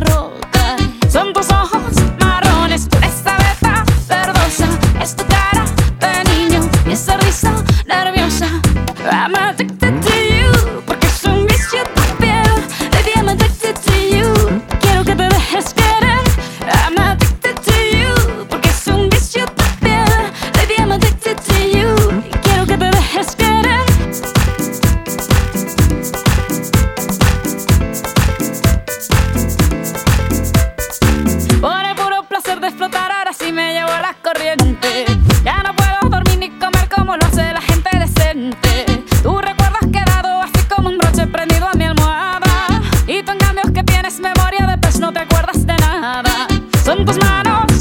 roca. Son tus ojos marrones, esta beta verdosa. Es tu cara de niño y esa risa nerviosa. I'm addicted to you, porque es un vicio tu piel. Baby, I'm addicted to you. Quiero que te dejes querer. I'm addicted to you, porque es un vicio tu piel. Baby, I'm addicted to you. Quiero que te dejes querer. Por el puro placer de explotar, ahora sí me llevo la corriente. Ya no puedo dormir ni comer como lo hace la gente decente. Tu recuerdo has quedado así como un broche prendido a mi almohada. Y tú en cambio que tienes memoria de pez no te acuerdas de nada. Son tus manos